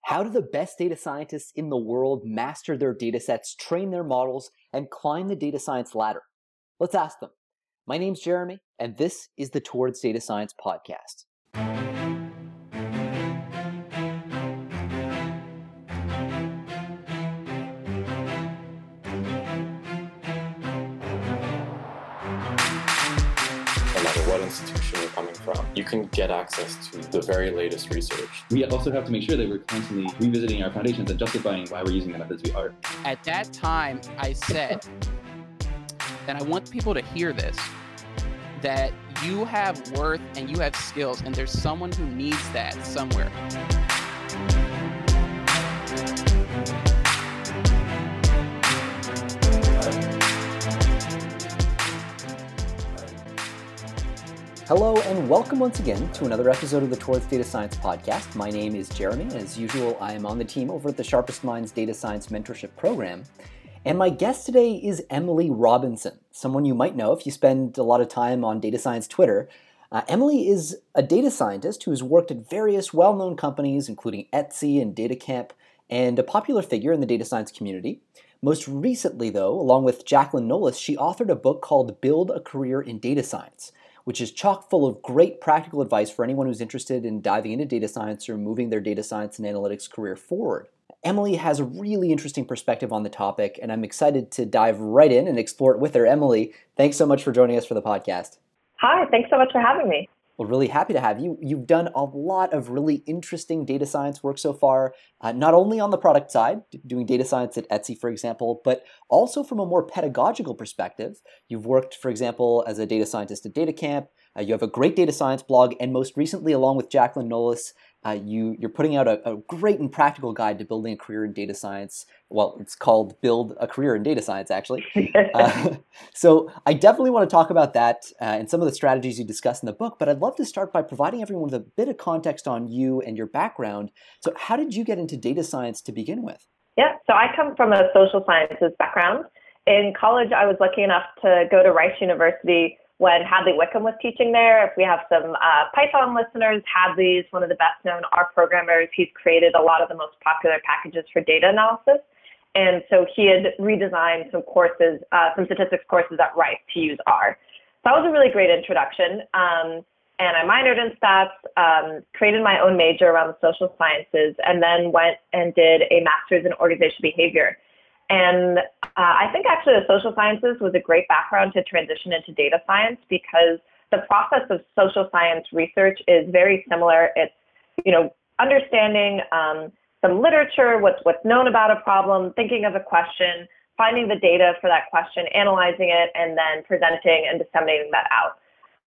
How do the best data scientists in the world master their data sets, train their models, and climb the data science ladder? Let's ask them. My name's Jeremy, and this is the Towards Data Science podcast. No matter what institution you're coming from, you can get access to the very latest research. We also have to make sure that we're constantly revisiting our foundations and justifying why we're using the methods we are. At that time, I said, and I want people to hear this, that you have worth and you have skills, and there's someone who needs that somewhere. Hello, and welcome once again to another episode of the Towards Data Science podcast. My name is Jeremy. As usual, I am on the team over at the Sharpest Minds Data Science Mentorship Program. And my guest today is Emily Robinson, someone you might know if you spend a lot of time on data science Twitter. Emily is a data scientist who has worked at various well-known companies, including Etsy and DataCamp, and a popular figure in the data science community. Most recently, though, along with Jacqueline Knowles, she authored a book called Build a Career in Data Science, which is chock full of great practical advice for anyone who's interested in diving into data science or moving their data science and analytics career forward. Emily has a really interesting perspective on the topic, and I'm excited to dive right in and explore it with her. Emily, thanks so much for joining us for the podcast. Hi, thanks so much for having me. Well, really happy to have you. You've done a lot of really interesting data science work so far, not only on the product side, doing data science at Etsy, for example, but also from a more pedagogical perspective. You've worked, for example, as a data scientist at DataCamp. You have a great data science blog, and most recently, along with Jacqueline Knowles, you're putting out a great and practical guide to building a career in data science. Well, it's called Build a Career in Data Science, actually. So I definitely want to talk about that and some of the strategies you discuss in the book, but I'd love to start by providing everyone with a bit of context on you and your background. So how did you get into data science to begin with? Yeah, so I come from a social sciences background. In college, I was lucky enough to go to Rice University when Hadley Wickham was teaching there. If we have some Python listeners, Hadley's one of the best known R programmers. He's created a lot of the most popular packages for data analysis. And so he had redesigned some courses, some statistics courses at Rice to use R. So that was a really great introduction. And I minored in stats, created my own major around the social sciences, and then went and did a master's in organizational behavior. And I think actually the social sciences was a great background to transition into data science because the process of social science research is very similar. It's, understanding some literature, what's known about a problem, thinking of a question, finding the data for that question, analyzing it, and then presenting and disseminating that out.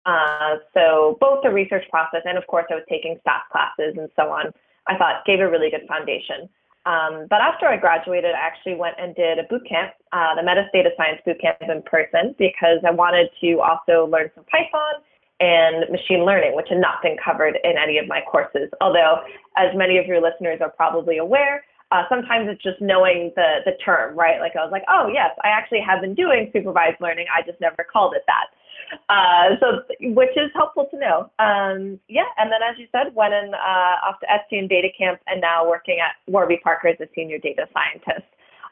So both the research process and, of course, I was taking stats classes and so on, I thought gave a really good foundation. But after I graduated, I actually went and did a boot camp, the Metis Data Science boot camp in person, because I wanted to also learn some Python and machine learning, which had not been covered in any of my courses. Although, as many of your listeners are probably aware, sometimes it's just knowing the term, right? Like I was like, oh, yes, I actually have been doing supervised learning. I just never called it that. Which is helpful to know. And then as you said, went in off to Etsy and DataCamp and now working at Warby Parker as a senior data scientist.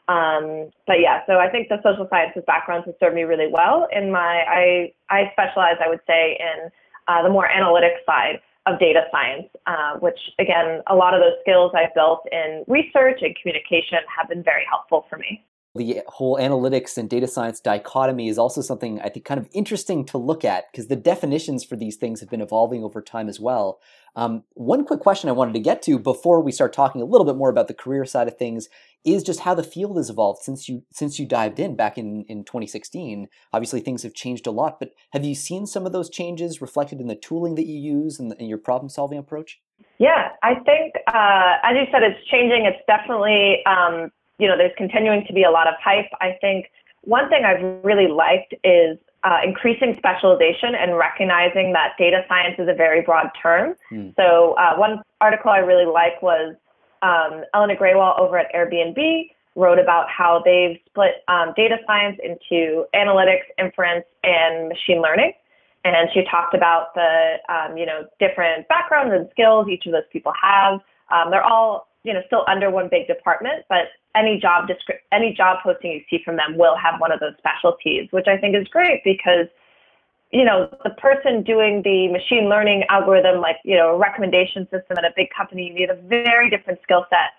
So I think the social sciences background has served me really well. I specialize, I would say, in the more analytics side of data science, which again, a lot of those skills I've built in research and communication have been very helpful for me. The whole analytics and data science dichotomy is also something I think kind of interesting to look at because the definitions for these things have been evolving over time as well. One quick question I wanted to get to before we start talking a little bit more about the career side of things is just how the field has evolved since you dived in back in 2016. Obviously, things have changed a lot, but have you seen some of those changes reflected in the tooling that you use and your problem-solving approach? Yeah, I think, as you said, it's changing. It's definitely there's continuing to be a lot of hype. I think one thing I've really liked is increasing specialization and recognizing that data science is a very broad term. So one article I really like was Elena Graywall over at Airbnb wrote about how they've split data science into analytics, inference, and machine learning. And she talked about the different backgrounds and skills each of those people have. They're all still under one big department, but any job posting you see from them will have one of those specialties, which I think is great because, the person doing the machine learning algorithm, like, a recommendation system at a big company, you need a very different skill set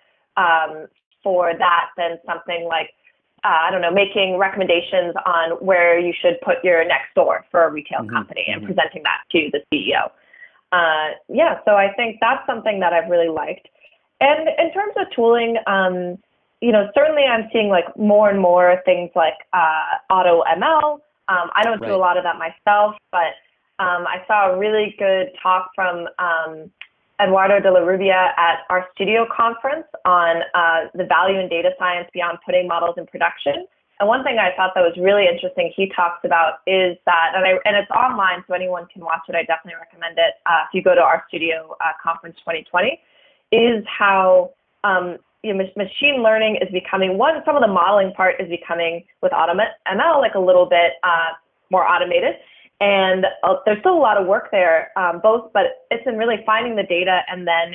for that than something like, making recommendations on where you should put your next door for a retail company and presenting that to the CEO. So I think that's something that I've really liked. And in terms of tooling, certainly I'm seeing like more and more things like AutoML. I don't do a lot of that myself, but I saw a really good talk from Eduardo de la Rubia at our Studio conference on the value in data science beyond putting models in production. And one thing I thought that was really interesting he talks about is that, and it's online, so anyone can watch it. I definitely recommend it. If you go to our Studio conference 2020, is how machine learning is becoming some of the modeling part is becoming with AutoML like a little bit more automated. And there's still a lot of work there, but it's in really finding the data and then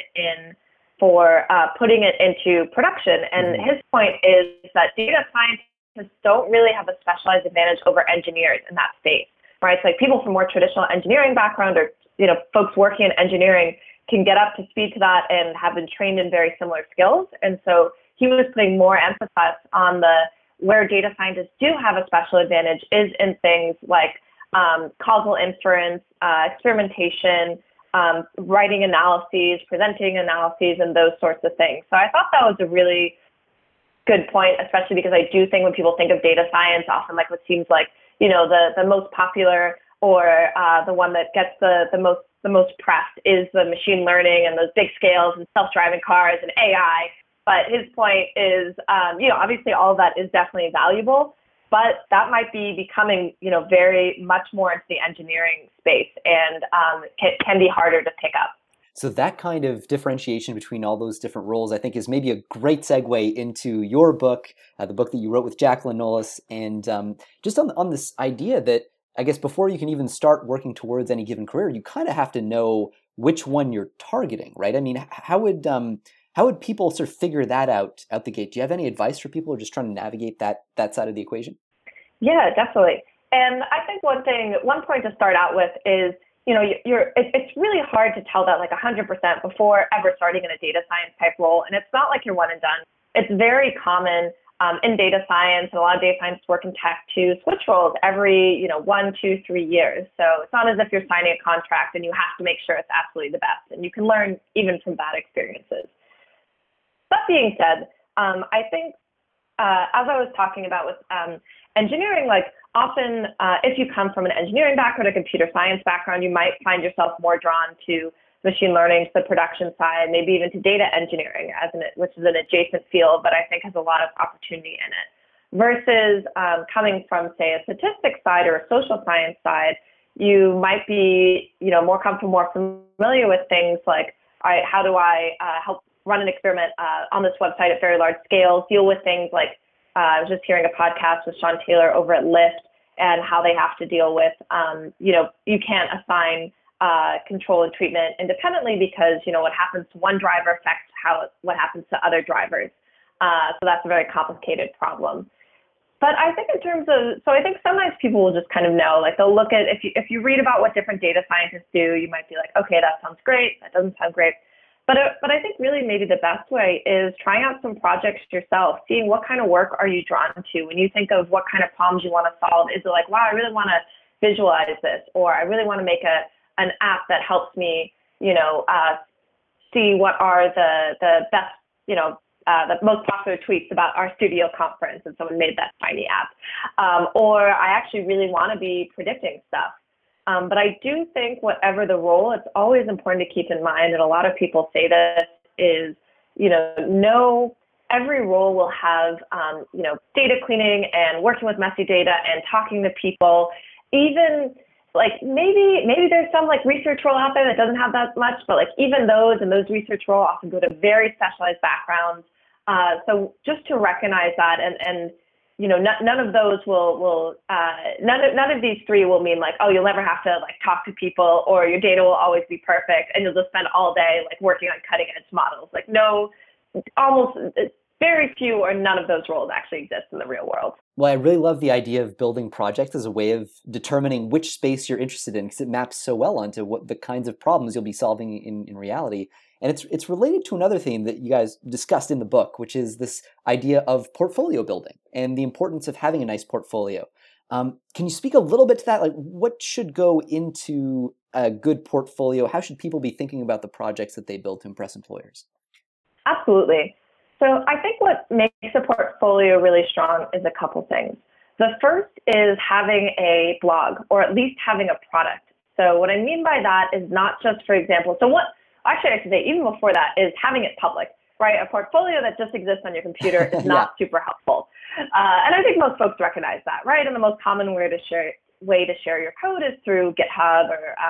for putting it into production. And his point is that data scientists don't really have a specialized advantage over engineers in that space, right? So like people from more traditional engineering background or, folks working in engineering can get up to speed to that and have been trained in very similar skills. And so he was putting more emphasis on where data scientists do have a special advantage is in things like causal inference, experimentation, writing analyses, presenting analyses, and those sorts of things. So I thought that was a really good point, especially because I do think when people think of data science, often like what seems like, the most popular or the one that gets the most press is the machine learning and those big scales and self-driving cars and AI. But his point is, obviously all of that is definitely valuable, but that might be becoming, very much more into the engineering space and can be harder to pick up. So that kind of differentiation between all those different roles, I think, is maybe a great segue into your book, the book that you wrote with Jacqueline Knowles, and just on this idea that I guess before you can even start working towards any given career, you kind of have to know which one you're targeting, right? I mean, how would people sort of figure that out the gate? Do you have any advice for people who are just trying to navigate that side of the equation? Yeah, definitely. And I think one point to start out with is, it's really hard to tell that like 100% before ever starting in a data science type role. And it's not like you're one and done. It's very common in data science, and a lot of data scientists work in tech to switch roles every, 1, 2, 3 years. So it's not as if you're signing a contract and you have to make sure it's absolutely the best. And you can learn even from bad experiences. That being said, I think as I was talking about with engineering, like often if you come from an engineering background, a computer science background, you might find yourself more drawn to machine learning, to the production side, maybe even to data engineering, which is an adjacent field, but I think has a lot of opportunity in it. Versus coming from, say, a statistics side or a social science side, you might be, more comfortable, more familiar with things like, how do I help run an experiment on this website at very large scale, deal with things like, I was just hearing a podcast with Sean Taylor over at Lyft and how they have to deal with, you can't assign control and treatment independently because, what happens to one driver affects what happens to other drivers. So that's a very complicated problem. But I think I think sometimes people will just kind of know, like they'll look at, if you read about what different data scientists do, you might be like, okay, that sounds great. That doesn't sound great. But I think really maybe the best way is trying out some projects yourself, seeing what kind of work are you drawn to. When you think of what kind of problems you want to solve, is it like, wow, I really want to visualize this, or I really want to make an app that helps me, see what are the best, the most popular tweets about our Studio conference, and someone made that tiny app. Or I actually really want to be predicting stuff. But I do think whatever the role, it's always important to keep in mind, and a lot of people say this, is, every role will have, data cleaning and working with messy data and talking to people. Even like maybe there's some like research role out there that doesn't have that much, but like even those and those research roles often go to very specialized backgrounds. So just to recognize that and none of those none of these three will mean like, oh, you'll never have to like talk to people or your data will always be perfect and you'll just spend all day like working on cutting edge models. Like no almost very few or none of those roles actually exist in the real world. Well, I really love the idea of building projects as a way of determining which space you're interested in, because it maps so well onto what the kinds of problems you'll be solving in reality. And it's related to another theme that you guys discussed in the book, which is this idea of portfolio building and the importance of having a nice portfolio. Can you speak a little bit to that? Like, what should go into a good portfolio? How should people be thinking about the projects that they build to impress employers? Absolutely. So I think what makes a portfolio really strong is a couple things. The first is having a blog, or at least having a product. So what I mean by that is not just, for example, I should say even before that is having it public, right? A portfolio that just exists on your computer is not super helpful. And I think most folks recognize that, right? And the most common way to share your code is through GitHub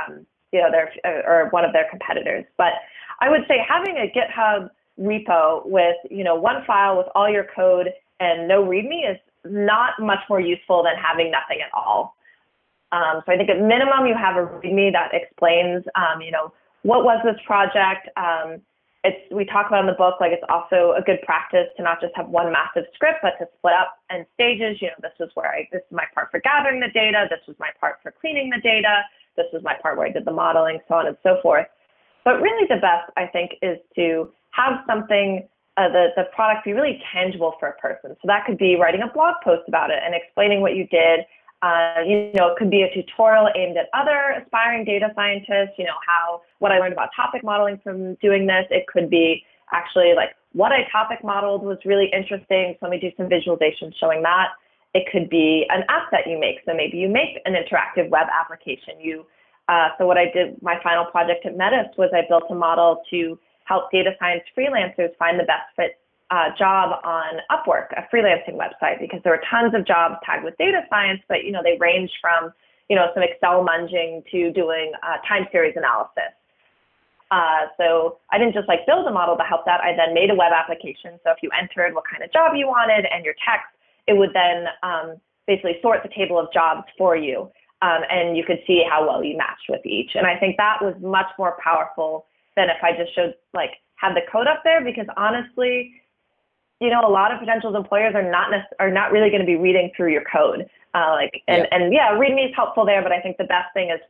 or one of their competitors. But I would say having a GitHub repo with one file with all your code and no README is not much more useful than having nothing at all. So I think at minimum you have a README that explains what was this project. We talk about in the book, like it's also a good practice to not just have one massive script, but to split up in stages. This is my part for gathering the data. This was my part for cleaning the data. This was my part where I did the modeling, so on and so forth. But really the best, I think, is to have something, the product be really tangible for a person. So that could be writing a blog post about it and explaining what you did. It could be a tutorial aimed at other aspiring data scientists, what I learned about topic modeling from doing this. It could be actually like what I topic modeled was really interesting, so let me do some visualization showing that. It could be an asset you make. So maybe you make an interactive web application. So what I did, my final project at Metis was I built a model to help data science freelancers find the best fit job on Upwork, a freelancing website, because there were tons of jobs tagged with data science, but they range from some Excel munging to doing time series analysis. So I didn't just build a model to help that. I then made a web application. So if you entered what kind of job you wanted and your text, it would then basically sort the table of jobs for you, and you could see how well you matched with each. And I think that was much more powerful than if I just showed had the code up there, because honestly, a lot of potential employers are not really going to be reading through your code. README is helpful there, but I think the best thing is,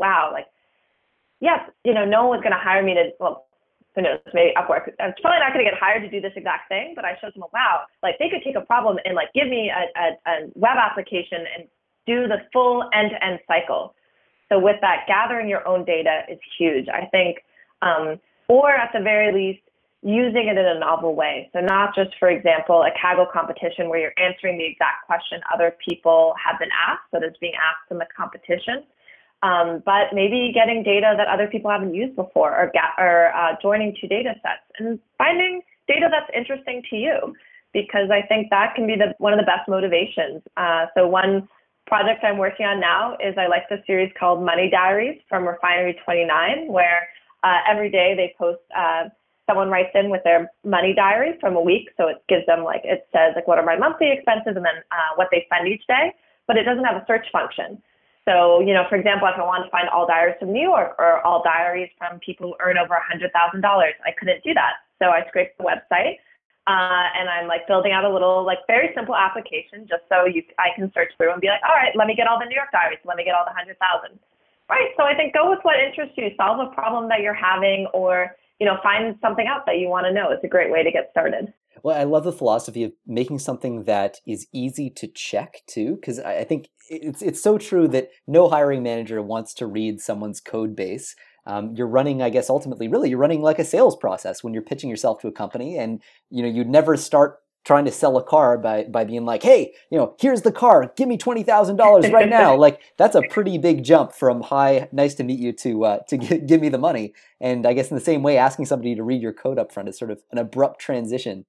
no one's going to hire me to, who knows, maybe Upwork. I'm probably not going to get hired to do this exact thing, but I showed them, they could take a problem and give me a web application and do the full end-to-end cycle. So with that, gathering your own data is huge, I think, or at the very least, using it in a novel way. So not just, for example, a Kaggle competition where you're answering the exact question other people have been asked, that is being asked in the competition, but maybe getting data that other people haven't used before, or joining two data sets and finding data that's interesting to you, because I think that can be one of the best motivations. So one project I'm working on now is I like the series called Money Diaries from Refinery 29, where every day they post someone writes in with their money diary from a week. So it gives them it says what are my monthly expenses and then what they spend each day, but it doesn't have a search function. So, for example, if I wanted to find all diaries from New York or all diaries from people who earn over $100,000, I couldn't do that. So I scraped the website and I'm building out a little very simple application just so I can search through and be all right, let me get all the New York diaries, let me get all the 100,000. Right. So I think go with what interests you, solve a problem that you're having, or find something out that you want to know. It's a great way to get started. Well, I love the philosophy of making something that is easy to check too, because I think it's so true that no hiring manager wants to read someone's code base. You're running, I guess, ultimately, really, you're running like a sales process when you're pitching yourself to a company, and you'd never start trying to sell a car by being hey, here's the car, give me $20,000 right now. That's a pretty big jump from hi, nice to meet you to give me the money. And I guess in the same way, asking somebody to read your code up front is sort of an abrupt transition.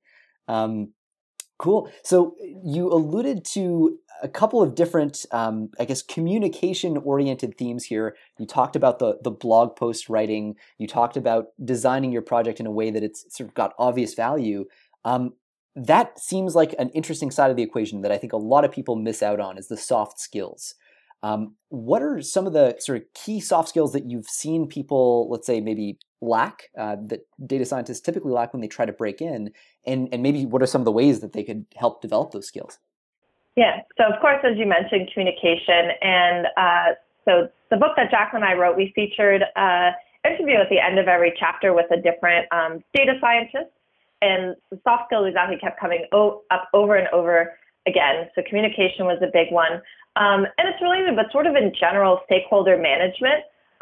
Cool. So you alluded to a couple of different, communication-oriented themes here. You talked about the blog post writing. You talked about designing your project in a way that it's sort of got obvious value. That seems like an interesting side of the equation that I think a lot of people miss out on, is the soft skills. What are some of the sort of key soft skills that you've seen people, let's say maybe lack, that data scientists typically lack when they try to break in, and maybe what are some of the ways that they could help develop those skills? Yeah, so of course, as you mentioned, communication. And so the book that Jacqueline and I wrote, we featured an interview at the end of every chapter with a different data scientist. And the soft skills exactly kept coming up over and over again. So communication was a big one. And it's related, but sort of in general, stakeholder management.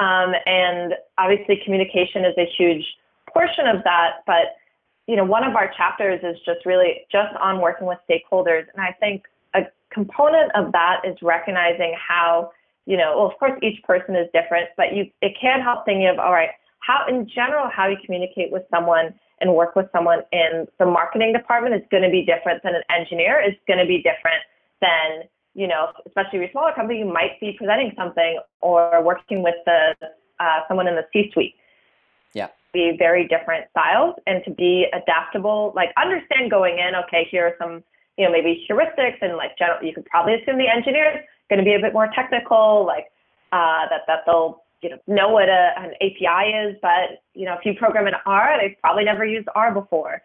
And obviously communication is a huge portion of that. But, you know, one of our chapters is just really just on working with stakeholders. And I think a component of that is recognizing how, you know, well, of course, each person is different, but it can help thinking of, all right, how in general, how you communicate with someone and work with someone in the marketing department is going to be different than an engineer. It's going to be different than, you know, especially if you're a smaller company, you might be presenting something or working with someone in the C-suite. Yeah. Be very different styles, and to be adaptable, like understand going in, okay, here are some, you know, maybe heuristics, and like general, you could probably assume the engineer is going to be a bit more technical, like that they'll, you know what an API is, but, you know, if you program in R, they've probably never used R before.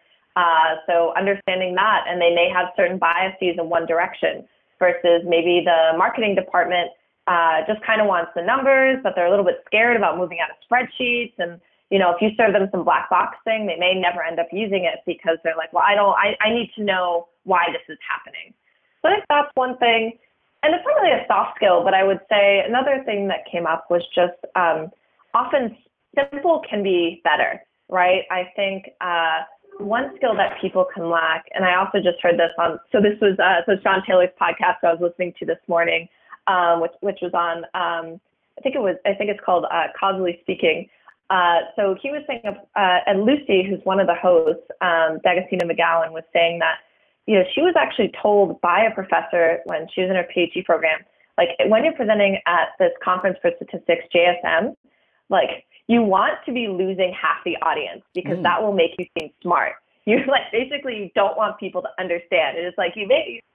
So understanding that, and they may have certain biases in one direction versus maybe the marketing department just kind of wants the numbers, but they're a little bit scared about moving out of spreadsheets. And, you know, if you serve them some black box thing, they may never end up using it because they're like, well, I need to know why this is happening. So I think that's one thing. And it's not really a soft skill, but I would say another thing that came up was just often simple can be better, right? I think one skill that people can lack, and I also just heard this on, so this was Sean Taylor's podcast I was listening to this morning, which was on, I think it's called Causally Speaking. So he was saying, and Lucy, who's one of the hosts, D'Agostino McGowan, was saying that, you know, she was actually told by a professor when she was in her PhD program, like, when you're presenting at this conference for statistics, JSM, like, you want to be losing half the audience because that will make you seem smart. You like basically you don't want people to understand. It is like and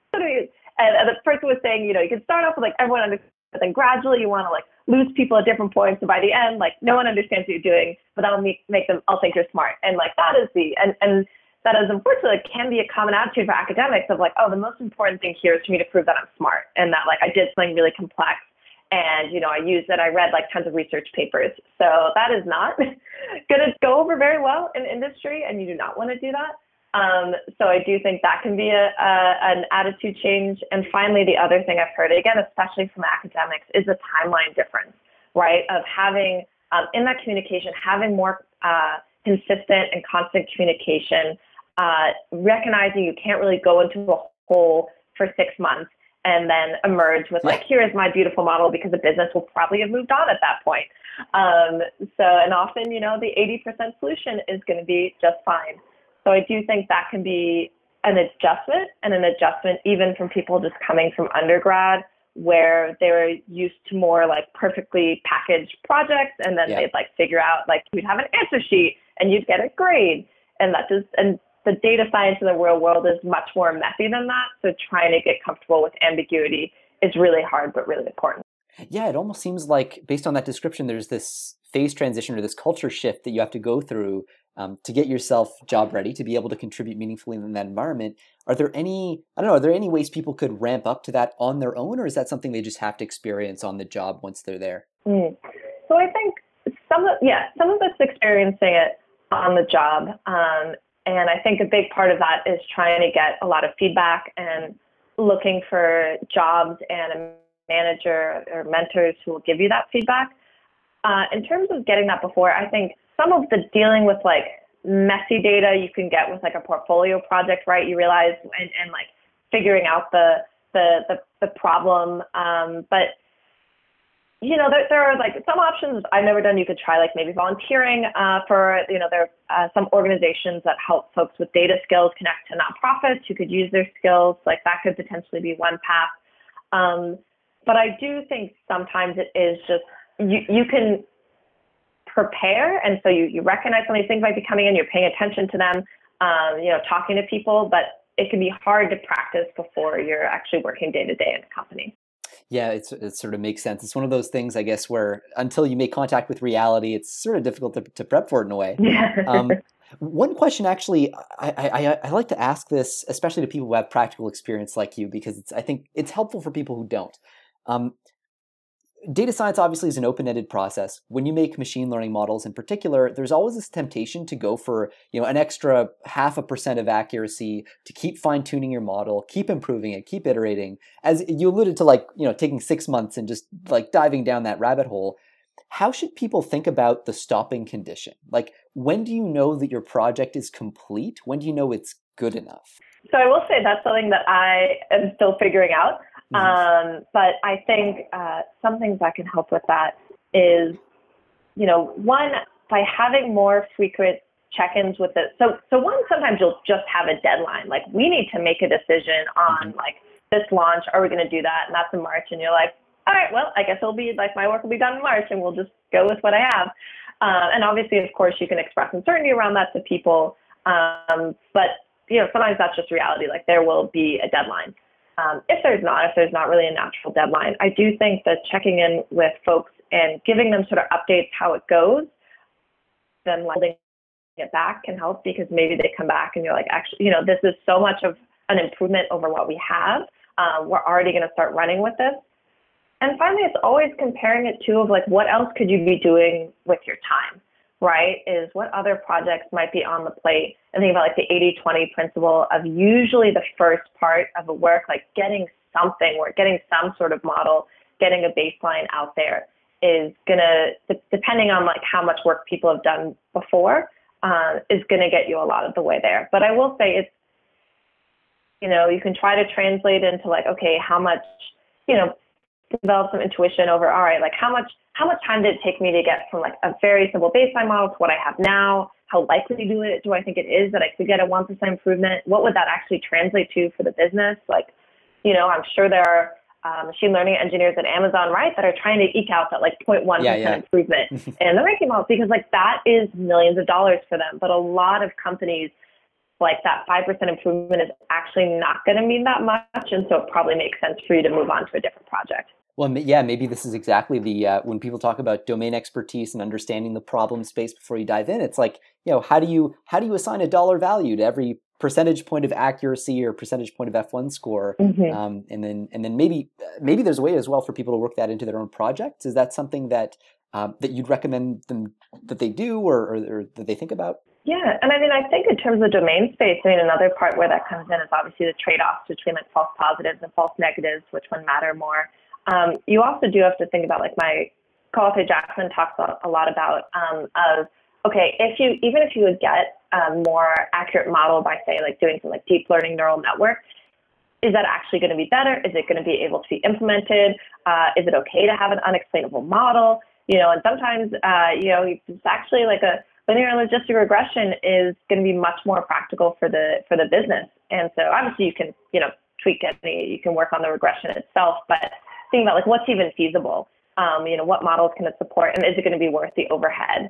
the person was saying, you know, you can start off with like everyone understands, but then gradually you want to like lose people at different points. So by the end, like no one understands what you're doing, but that'll make them all think you're smart. And like that is and that is unfortunately can be a common attitude for academics of like, oh, the most important thing here is for me to prove that I'm smart and that like I did something really complex. And, you know, I read like tons of research papers. So that is not going to go over very well in industry, and you do not want to do that. So I do think that can be an attitude change. And finally, the other thing I've heard, again, especially from academics, is the timeline difference, right? Of having, in that communication, having more consistent and constant communication, recognizing you can't really go into a hole for 6 months and then emerge with like, here is my beautiful model, because the business will probably have moved on at that point. And often, you know, the 80% solution is going to be just fine. So I do think that can be an adjustment even from people just coming from undergrad, where they were used to more like perfectly packaged projects, and then they'd like figure out like you'd have an answer sheet and you'd get a grade, and the data science in the real world is much more messy than that. So trying to get comfortable with ambiguity is really hard, but really important. Yeah, it almost seems like based on that description, there's this phase transition or this culture shift that you have to go through to get yourself job ready, to be able to contribute meaningfully in that environment. Are there any ways people could ramp up to that on their own, or is that something they just have to experience on the job once they're there? So I think some of it's experiencing it on the job. And I think a big part of that is trying to get a lot of feedback and looking for jobs and a manager or mentors who will give you that feedback. In terms of getting that before, I think some of the dealing with like messy data you can get with like a portfolio project, right? You realize and like figuring out the problem. But you know, there are like some options I've never done. You could try like maybe volunteering for, you know, there are some organizations that help folks with data skills connect to nonprofits who could use their skills. Like that could potentially be one path. But I do think sometimes it is just, you can prepare. And so you recognize some of these things might be coming in, you're paying attention to them, you know, talking to people, but it can be hard to practice before you're actually working day to day in a company. Yeah, it sort of makes sense. It's one of those things, I guess, where until you make contact with reality, it's sort of difficult to prep for it in a way. Yeah. One question, actually, I like to ask this, especially to people who have practical experience like you, because I think it's helpful for people who don't. Data science obviously is an open-ended process. When you make machine learning models in particular, there's always this temptation to go for, an extra 0.5% of accuracy, to keep fine-tuning your model, keep improving it, keep iterating. As you alluded to, taking 6 months and just diving down that rabbit hole. How should people think about the stopping condition? Like, when do you know that your project is complete? When do you know it's good enough? So I will say that's something that I am still figuring out. But I think some things that can help with that is, one, by having more frequent check-ins with it. So one, sometimes you'll just have a deadline. Like, we need to make a decision on this launch. Are we going to do that? And that's in March. And you're like, all right, well, I guess it'll be my work will be done in March, and we'll just go with what I have. And obviously, of course, you can express uncertainty around that to people. But sometimes that's just reality. Like, there will be a deadline. If there's not really a natural deadline, I do think that checking in with folks and giving them sort of updates how it goes, then holding it back can help, because maybe they come back and you're like, actually, this is so much of an improvement over what we have. We're already going to start running with this. And finally, it's always comparing it to what else could you be doing with your time, right? Is what other projects might be on the plate, and think about the 80-20 principle of usually the first part of a work, getting something, or getting some sort of model, getting a baseline out there is going to, depending on how much work people have done before, is going to get you a lot of the way there. But I will say it's, you can try to translate into okay, how much, develop some intuition over, all right, how much time did it take me to get from a very simple baseline model to what I have now? How likely do I think it is that I could get a 1% improvement? What would that actually translate to for the business? I'm sure there are machine learning engineers at Amazon, right, that are trying to eke out that 0.1% improvement in the ranking model, because that is millions of dollars for them. But a lot of companies, that 5% improvement is actually not going to mean that much. And so it probably makes sense for you to move on to a different project. Well, yeah, maybe this is exactly the, when people talk about domain expertise and understanding the problem space before you dive in, it's how do you assign a dollar value to every percentage point of accuracy or percentage point of F1 score? And then maybe there's a way as well for people to work that into their own projects. Is that something that you'd recommend them that they do or that they think about? Yeah, and I think in terms of domain space, another part where that comes in is obviously the trade-offs between false positives and false negatives, which one matter more. You also do have to think about, my co-author Jackson talks a lot about, okay, even if you would get a more accurate model by, say, doing some deep learning neural network, is that actually going to be better? Is it going to be able to be implemented? Is it okay to have an unexplainable model? And sometimes, it's actually a linear logistic regression is going to be much more practical for the business. And so obviously you can, tweak it, you can work on the regression itself, but thinking about what's even feasible, what models can it support, and is it going to be worth the overhead?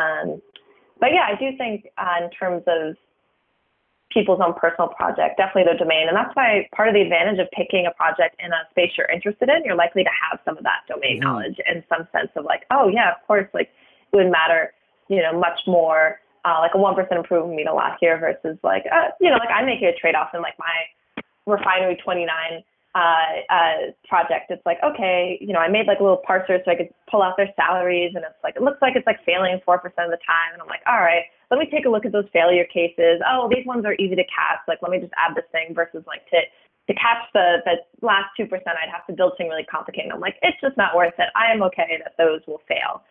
But yeah, I do think in terms of people's own personal project, definitely the domain. And that's why part of the advantage of picking a project in a space you're interested in, you're likely to have some of that domain knowledge and some sense of oh yeah, of course, it would matter, much more, a 1% improvement would mean a lot here versus I'm making a trade-off in my Refinery 29 project. It's okay, I made a little parser so I could pull out their salaries, and it's it looks like it's failing 4% of the time, and I'm all right, let me take a look at those failure cases. Oh, these ones are easy to catch. Let me just add this thing versus to catch the last 2%, I'd have to build something really complicated. I'm it's just not worth it. I am okay that those will fail.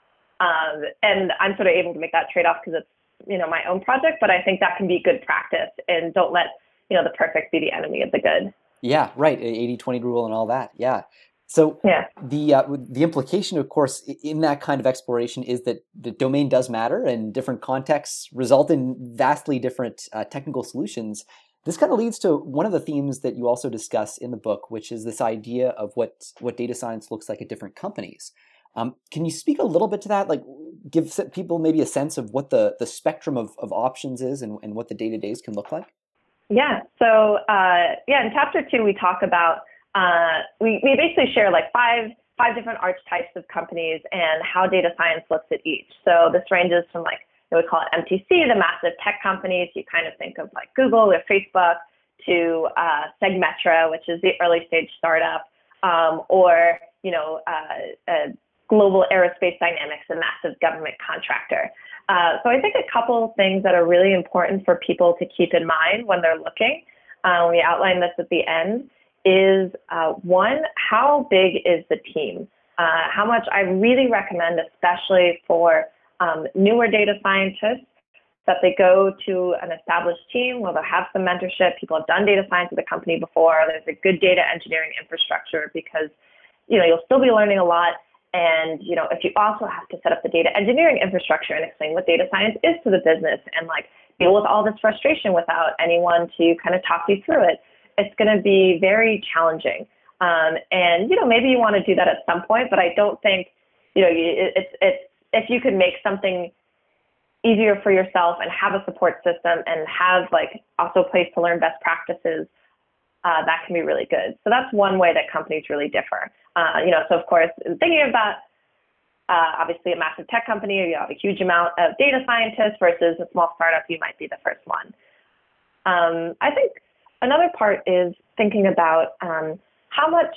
And I'm sort of able to make that trade-off because it's, my own project, but I think that can be good practice, and don't let, the perfect be the enemy of the good. Yeah, right. 80-20 rule and all that. Yeah. So the implication, of course, in that kind of exploration is that the domain does matter, and different contexts result in vastly different technical solutions. This kind of leads to one of the themes that you also discuss in the book, which is this idea of what data science looks like at different companies. Can you speak a little bit to that? Give people maybe a sense of what the spectrum of options is and what the day-to-days can look like? Yeah. So, in chapter 2, we talk about we basically share like five different archetypes of companies and how data science looks at each. So this ranges from like, we call it MTC, the massive tech companies. You kind of think of like Google or Facebook, to Segmetra, which is the early stage startup, or Global Aerospace Dynamics, a massive government contractor. So I think a couple of things that are really important for people to keep in mind when they're looking, we outline this at the end, is one, how big is the team? How much I really recommend, especially for newer data scientists, that they go to an established team where they'll have some mentorship. People have done data science at the company before. There's a good data engineering infrastructure because, you'll still be learning a lot. And, if you also have to set up the data engineering infrastructure and explain what data science is to the business and like deal with all this frustration without anyone to kind of talk you through it, it's going to be very challenging. And, maybe you want to do that at some point, but I don't think, it's if you could make something easier for yourself and have a support system and have like also a place to learn best practices, that can be really good. So that's one way that companies really differ. So of course, in thinking of that, obviously a massive tech company, you have a huge amount of data scientists versus a small startup, you might be the first one. I think another part is thinking about how much,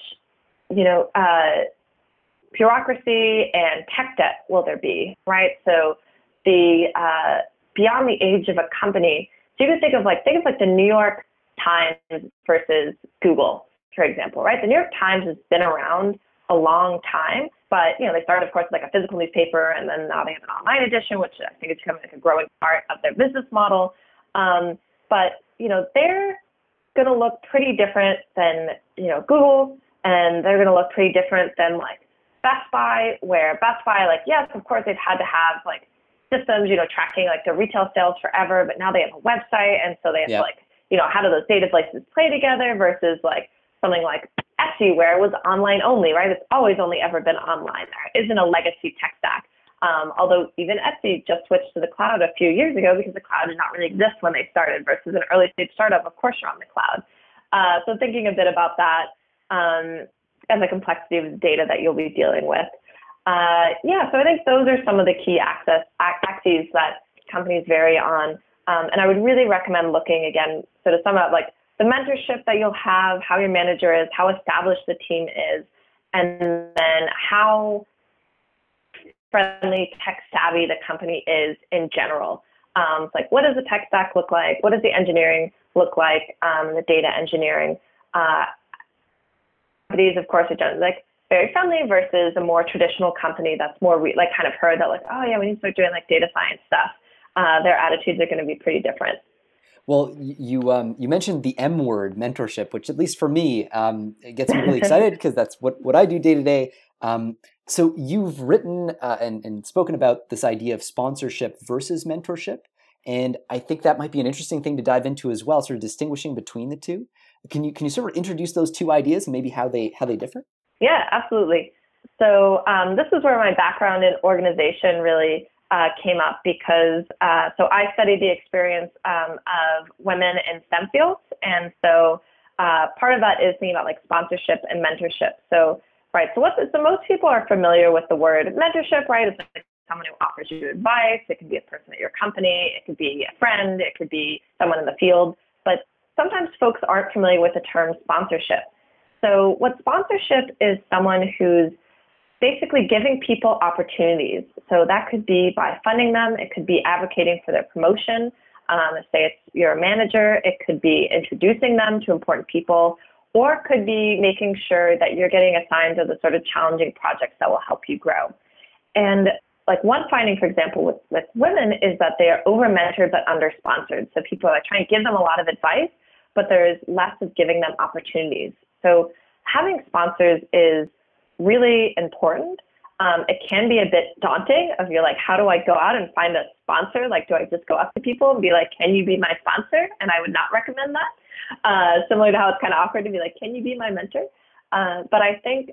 bureaucracy and tech debt will there be, right? So the beyond the age of a company, so you can think of like the New York Times versus Google, for example, right? The New York Times has been around a long time, but they started, of course, like a physical newspaper, and then now they have an online edition, which I think is becoming like a growing part of their business model. But they're going to look pretty different than Google, and they're going to look pretty different than like Best Buy, where Best Buy, like, yes, of course, they've had to have like systems, tracking like their retail sales forever, but now they have a website, and so they have to like, how do those databases play together versus like something like Etsy, where it was online only, right? It's always only ever been online. There isn't a legacy tech stack. Although even Etsy just switched to the cloud a few years ago because the cloud did not really exist when they started versus an early stage startup, of course, you're on the cloud. So thinking a bit about that and the complexity of the data that you'll be dealing with. So I think those are some of the key axes that companies vary on. And I would really recommend looking again, so to sum up, like the mentorship that you'll have, how your manager is, how established the team is, and then how friendly, tech savvy the company is in general. Like what does the tech stack look like? What does the engineering look like? The data engineering. Companies, of course, are generally like very friendly versus a more traditional company that's more like kind of heard that like, oh yeah, we need to start doing like data science stuff. Their attitudes are going to be pretty different. Well, you mentioned the M word, mentorship, which at least for me gets me really excited because that's what I do day to day. So you've written and spoken about this idea of sponsorship versus mentorship, and I think that might be an interesting thing to dive into as well, sort of distinguishing between the two. Can you sort of introduce those two ideas and maybe how they differ? Yeah, absolutely. So this is where my background in organization really came up because so I studied the experience of women in STEM fields, and so part of that is thinking about like sponsorship and mentorship. So so most people are familiar with the word mentorship, right? It's like someone who offers you advice. It could be a person at your company. It could be a friend. It could be someone in the field. But sometimes folks aren't familiar with the term sponsorship. So what sponsorship is someone who's basically giving people opportunities. So that could be by funding them. It could be advocating for their promotion. Say it's you're a manager. It could be introducing them to important people, or it could be making sure that you're getting assigned to the sort of challenging projects that will help you grow. And like one finding, for example, with women is that they are over-mentored but under-sponsored. So people are trying to give them a lot of advice, but there's less of giving them opportunities. So having sponsors is really important. It can be a bit daunting if you're like, how do I go out and find a sponsor? Like, do I just go up to people and be like, can you be my sponsor? And I would not recommend that. Similar to how it's kind of awkward to be like, can you be my mentor? But I think,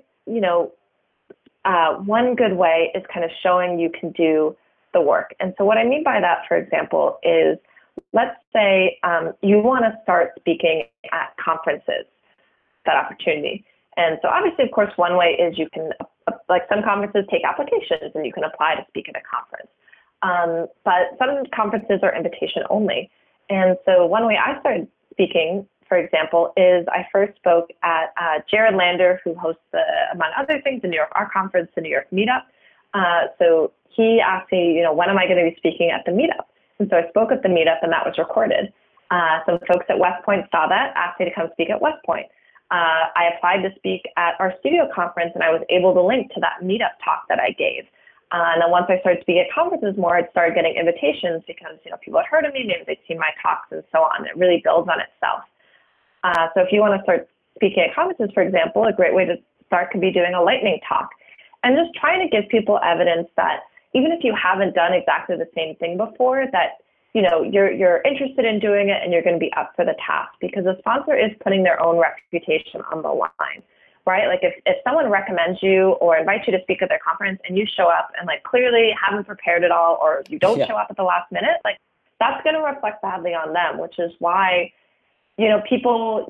one good way is kind of showing you can do the work. And so what I mean by that, for example, is let's say you want to start speaking at conferences, that opportunity. And so obviously, of course, one way is you can, like some conferences take applications and you can apply to speak at a conference. But some conferences are invitation only. And so one way I started speaking, for example, is I first spoke at Jared Lander, who hosts, among other things, the New York Art Conference, the New York Meetup. So he asked me, when am I going to be speaking at the Meetup? And so I spoke at the Meetup, and that was recorded. Some folks at West Point saw that, asked me to come speak at West Point. I applied to speak at our studio conference, and I was able to link to that Meetup talk that I gave. And then once I started speaking at conferences more, I started getting invitations because, people had heard of me, maybe they'd seen my talks and so on. It really builds on itself. So if you want to start speaking at conferences, for example, a great way to start could be doing a lightning talk and just trying to give people evidence that even if you haven't done exactly the same thing before, that, you're interested in doing it and you're going to be up for the task, because the sponsor is putting their own reputation on the line. Right? Like if someone recommends you or invites you to speak at their conference and you show up and clearly haven't prepared at all, or you don't show up at the last minute, that's going to reflect badly on them, which is why, people,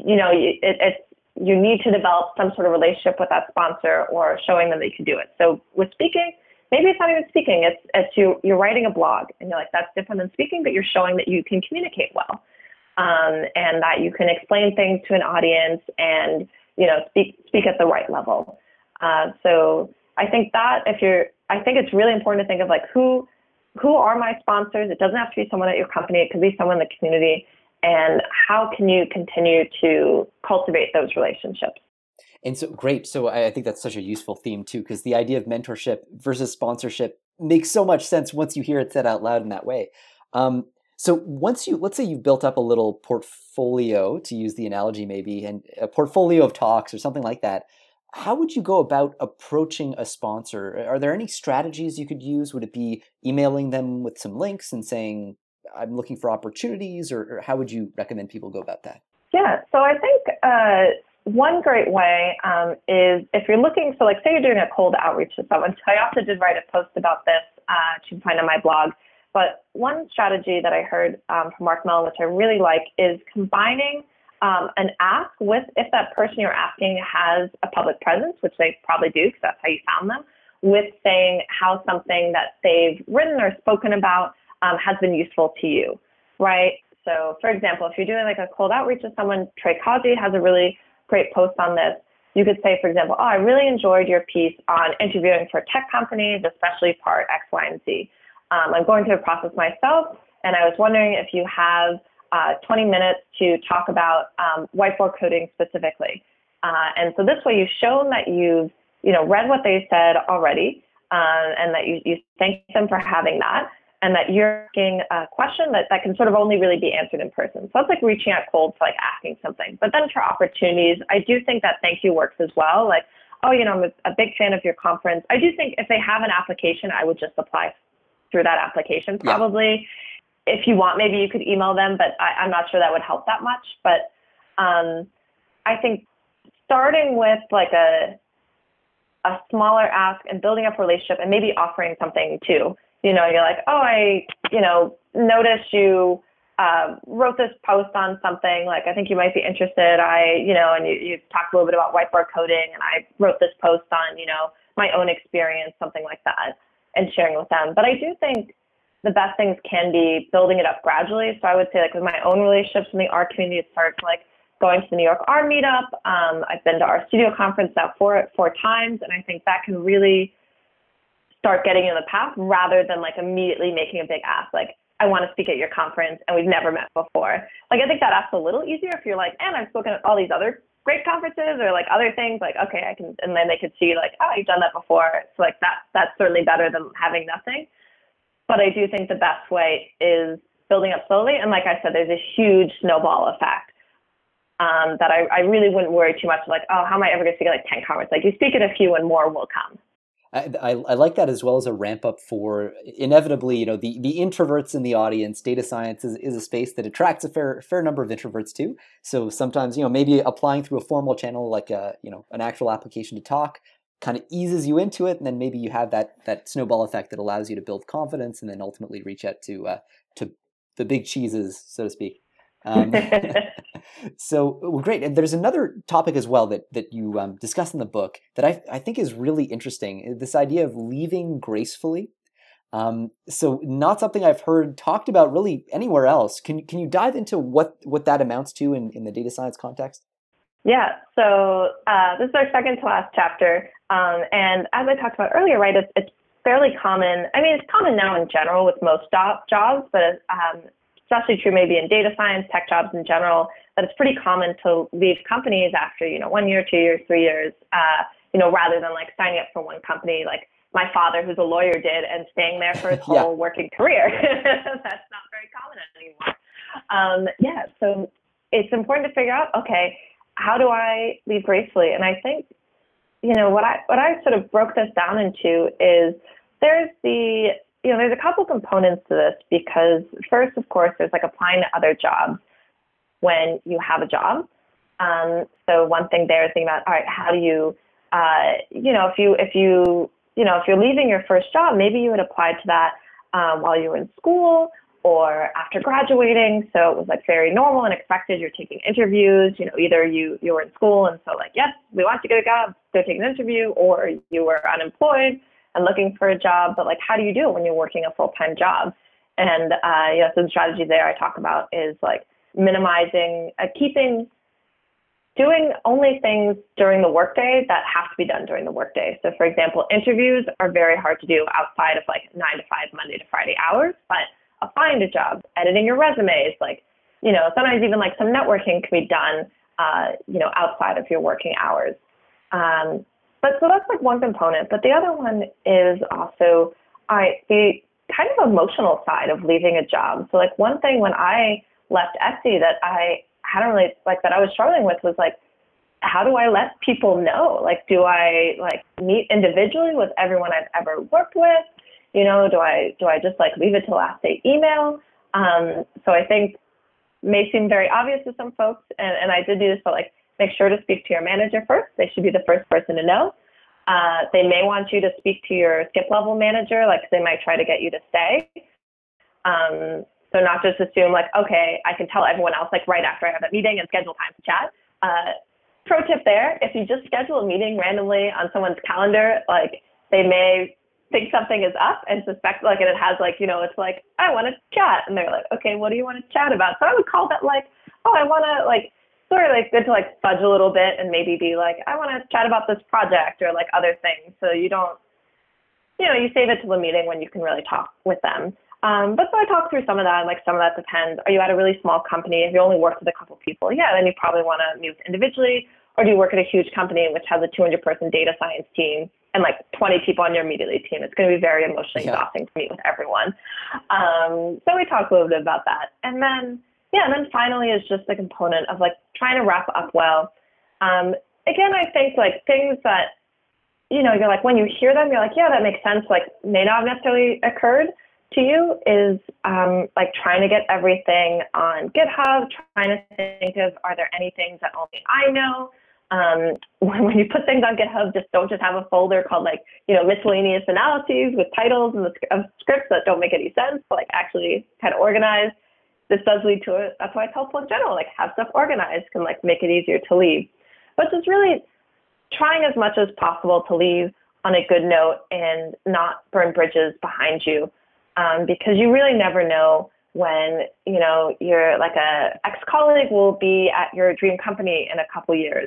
you need to develop some sort of relationship with that sponsor or showing them that you can do it. So with speaking, maybe it's not even speaking, it's you're writing a blog and you're like, that's different than speaking, but you're showing that you can communicate well, and that you can explain things to an audience and speak at the right level. So I think it's really important to think of who are my sponsors. It doesn't have to be someone at your company. It could be someone in the community. And how can you continue to cultivate those relationships? And so great. So I think that's such a useful theme too, because the idea of mentorship versus sponsorship makes so much sense once you hear it said out loud in that way. So let's say you've built up a little portfolio, to use the analogy maybe, and a portfolio of talks or something like that. How would you go about approaching a sponsor? Are there any strategies you could use? Would it be emailing them with some links and saying, I'm looking for opportunities, or how would you recommend people go about that? Yeah, so I think one great way is if you're looking, so say you're doing a cold outreach to someone. So I also did write a post about this, which you can find on my blog. But one strategy that I heard from Mark Mellon, which I really like, is combining an ask with, if that person you're asking has a public presence, which they probably do because that's how you found them, with saying how something that they've written or spoken about has been useful to you, right? So for example, if you're doing a cold outreach to someone, Trey Causey has a really great post on this. You could say, for example, I really enjoyed your piece on interviewing for tech companies, especially part X, Y, and Z. I'm going through a process myself, and I was wondering if you have 20 minutes to talk about whiteboard coding specifically. And so this way you've shown that you've read what they said already, and that you thank them for having that, and that you're asking a question that can sort of only really be answered in person. So it's reaching out cold to asking something. But then for opportunities, I do think that thank you works as well. I'm a big fan of your conference. I do think if they have an application, I would just apply through that application probably. Yeah. If you want, maybe you could email them, but I'm not sure that would help that much. But I think starting with a smaller ask and building up a relationship and maybe offering something too. You're like, I noticed you wrote this post on something, I think you might be interested. And you talked a little bit about whiteboard coding, and I wrote this post on, my own experience, something like that, and sharing with them. But I do think the best things can be building it up gradually. So I would say with my own relationships in the art community, it starts going to the New York Art Meetup. I've been to our studio conference now four times, and I think that can really start getting in the path rather than immediately making a big ask. I want to speak at your conference and we've never met before. I think that ask's a little easier if you're and I've spoken at all these other great conferences or other things, okay, I can, and then they could see you've done that before. So that's certainly better than having nothing. But I do think the best way is building up slowly. And like I said, there's a huge snowball effect that I really wouldn't worry too much how am I ever going to speak at 10 conferences? You speak at a few and more will come. I like that, as well as a ramp up for inevitably, the introverts in the audience. Data science is a space that attracts a fair number of introverts too. So sometimes, maybe applying through a formal channel an actual application to talk kind of eases you into it, and then maybe you have that snowball effect that allows you to build confidence and then ultimately reach out to the big cheeses, so to speak. So, well, great. And there's another topic as well that you discuss in the book that I think is really interesting. This idea of leaving gracefully. So not something I've heard talked about really anywhere else. Can you dive into what that amounts to in the data science context? Yeah, so this is our second to last chapter. And as I talked about earlier, right, it's fairly common. I mean, it's common now in general with most jobs, but especially true maybe in data science, tech jobs in general, that it's pretty common to leave companies after, 1 year, 2 years, 3 years, rather than like signing up for one company, like my father, who's a lawyer, did, and staying there for his whole working career. That's not very common anymore. So it's important to figure out, okay, how do I leave gracefully? And I think, what I sort of broke this down into is there's a couple components to this, because first, of course, there's like applying to other jobs when you have a job. So one thing there is thinking about, all right, how do you, if you're leaving your first job, maybe you would apply to that while you were in school or after graduating. So it was like very normal and expected. You're taking interviews, either you were in school and so like, yes, we want you to get a job, go take an interview, or you were unemployed and looking for a job. But like, how do you do it when you're working a full-time job? And, some strategies there I talk about is like minimizing, doing only things during the workday that have to be done during the workday. So for example, interviews are very hard to do outside of like 9 to 5, Monday to Friday hours, but applying to jobs, editing your resumes, like, sometimes even like some networking can be done, outside of your working hours. But so that's like one component, but the other one is also the kind of emotional side of leaving a job. So like one thing when I left Etsy that I hadn't really that I was struggling with was like, how do I let people know? Like, do I like meet individually with everyone I've ever worked with? Do I just like leave it to last day email? So I think may seem very obvious to some folks, and I did do this, but like make sure to speak to your manager first. They should be the first person to know. They may want you to speak to your skip level manager, like they might try to get you to stay. So not just assume like, okay, I can tell everyone else like right after I have that meeting and schedule time to chat. Pro tip there, if you just schedule a meeting randomly on someone's calendar, like they may think something is up and suspect and it has it's like, I want to chat. And they're like, okay, what do you want to chat about? So I would call that like, oh, I want to sort of good to fudge a little bit and maybe be like, I want to chat about this project or other things. So you don't, you save it to the meeting when you can really talk with them. But so I talked through some of that, and some of that depends. Are you at a really small company? If you only work with a couple people, then you probably want to move individually. Or do you work at a huge company which has a 200-person data science team and 20 people on your immediate team? It's going to be very emotionally exhausting to meet with everyone. So we talked a little bit about that. And then finally is just the component of trying to wrap up well. Again, I think things that, you're when you hear them, you're like, yeah, that makes sense. May not have necessarily occurred to you is trying to get everything on GitHub, trying to think of, are there any things that only I know? When you put things on GitHub, don't just have a folder called miscellaneous analyses with titles and of scripts that don't make any sense, but actually kind of organized. This does lead to it. That's why it's helpful in general, have stuff organized can make it easier to leave. But just really trying as much as possible to leave on a good note and not burn bridges behind you. Because you really never know when, you're a ex-colleague will be at your dream company in a couple years.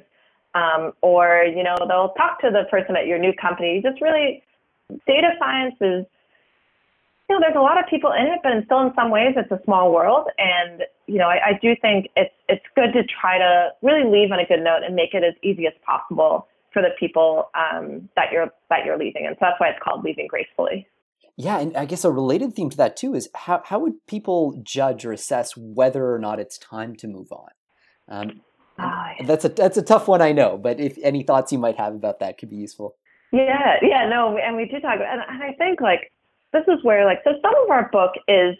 Or, they'll talk to the person at your new company. Just really, data science is, there's a lot of people in it, but still in some ways it's a small world. And, I do think it's good to try to really leave on a good note and make it as easy as possible for the people that you're leaving. And so that's why it's called leaving gracefully. Yeah, and I guess a related theme to that too is how would people judge or assess whether or not it's time to move on? That's a tough one, I know, but if any thoughts you might have about that could be useful. Yeah, no, and we do talk about, and I think this is where so some of our book is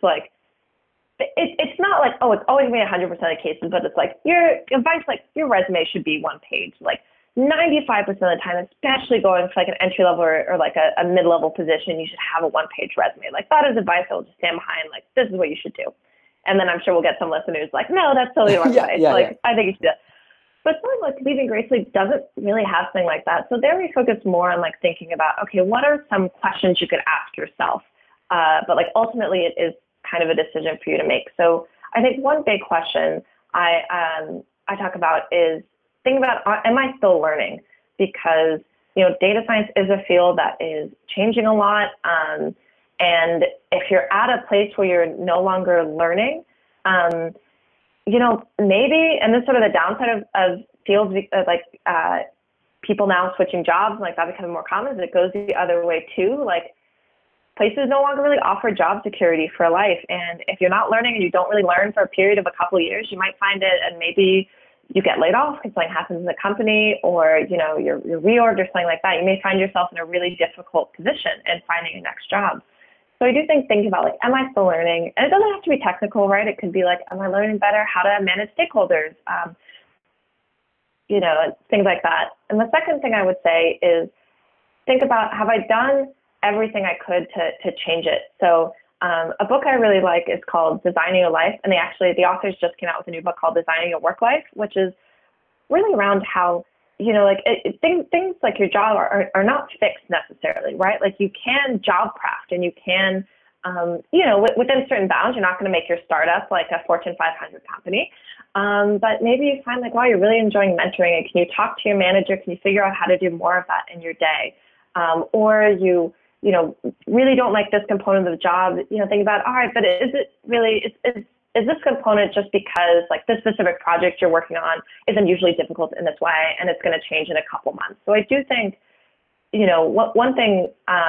it's not oh, it's always going to be 100% of cases, but it's your advice, your resume should be one page, 95% of the time, especially going for an entry level or a mid-level position, you should have a one-page resume. That is advice I will just stand behind. This is what you should do. And then I'm sure we'll get some listeners like, no, that's totally the wrong way. I think you should do that. But something like Leaving Gracefully doesn't really have something like that. So there we focus more on like thinking about, okay, what are some questions you could ask yourself? But like ultimately it is kind of a decision for you to make. So I think one big question I talk about is think about, am I still learning? Because, data science is a field that is changing a lot. And if you're at a place where you're no longer learning, maybe, and this is sort of the downside of fields like people now switching jobs, like that becoming more common, is it goes the other way too. Like places no longer really offer job security for life. And if you're not learning and you don't really learn for a period of a couple of years, you might find it, and maybe you get laid off because something happens in the company, or, you're reorged or something like that. You may find yourself in a really difficult position in finding your next job. So I do think about like, am I still learning? And it doesn't have to be technical, right? It could be like, am I learning better how to manage stakeholders? Things like that. And the second thing I would say is think about, have I done everything I could to change it? So a book I really like is called Designing Your Life. And the authors just came out with a new book called Designing Your Work Life, which is really around how, things like your job are not fixed necessarily, right? Like you can job craft, and you can, within certain bounds. You're not going to make your startup like a Fortune 500 company. But maybe you find like, wow, you're really enjoying mentoring, and can you talk to your manager? Can you figure out how to do more of that in your day? Or you really don't like this component of the job, think about, all right, but is it really, is this component just because like this specific project you're working on is unusually difficult in this way, and it's going to change in a couple months? So I do think, one thing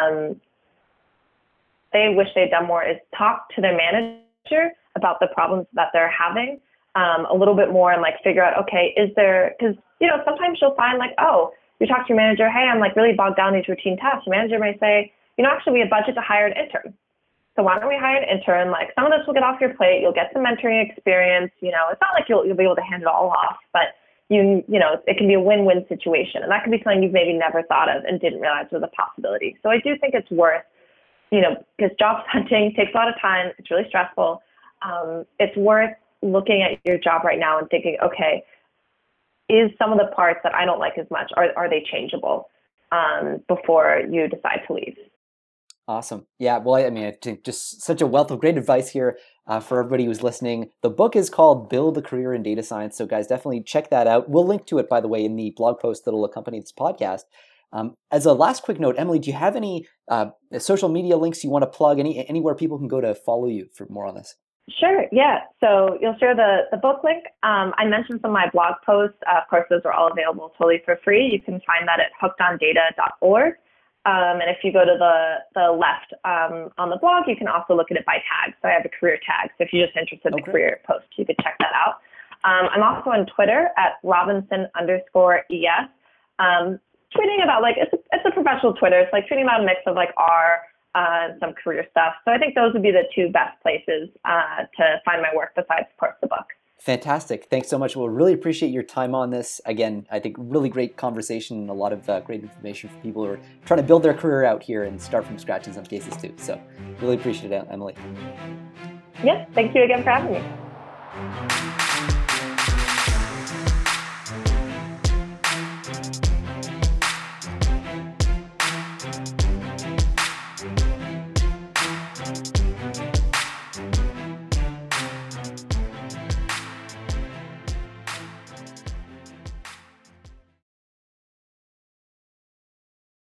they wish they'd done more is talk to their manager about the problems that they're having a little bit more, and like figure out, okay, is there, because, sometimes you'll find like, oh, you talk to your manager, hey, I'm like really bogged down in these routine tasks. Your manager may say, actually we have budget to hire an intern. So why don't we hire an intern? Like some of this will get off your plate. You'll get some mentoring experience. It's not like you'll be able to hand it all off, but it can be a win-win situation. And that can be something you've maybe never thought of and didn't realize was a possibility. So I do think it's worth, because job hunting takes a lot of time. It's really stressful. It's worth looking at your job right now and thinking, okay, is some of the parts that I don't like as much, are they changeable before you decide to leave? Awesome. Yeah, well, I think just such a wealth of great advice here for everybody who's listening. The book is called Build a Career in Data Science. So guys, definitely check that out. We'll link to it, by the way, in the blog post that'll accompany this podcast. As a last quick note, Emily, do you have any social media links you want to plug? Anywhere people can go to follow you for more on this? Sure. Yeah. So you'll share the book link. I mentioned some of my blog posts. Of course, those are all available totally for free. You can find that at hookedondata.org. And if you go to the left on the blog, you can also look at it by tag. So I have a career tag. So if you're just interested in the career post, you could check that out. I'm also on Twitter at Robinson_ES. Tweeting about it's a professional Twitter. It's like tweeting about a mix of like R and some career stuff. So I think those would be the two best places to find my work besides, of course, the book. Fantastic. Thanks so much. We'll really appreciate your time on this. Again, I think really great conversation and a lot of great information for people who are trying to build their career out here and start from scratch in some cases too. So really appreciate it, Emily. Yes, thank you again for having me.